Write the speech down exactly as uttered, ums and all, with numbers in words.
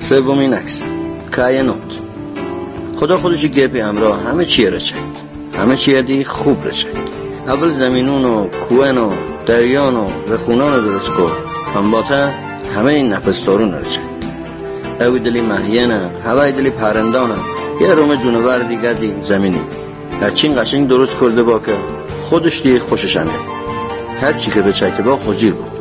سومین عکس کاینات. خدا خودش گپی همراه همه چیه رچید، همه چیه دی خوب رچید. اول زمینون و کوهن و دریان و رخونان درست کن، هم باته همه این نفستارون رچید. اوی دلی مهینه، هوای دلی پرندانه، یه روم جونور دیگه دی زمینی. هرچین قشنگ درست کرده با که خودش دی خوششنه. هر چی که رچید با خوجیر بود.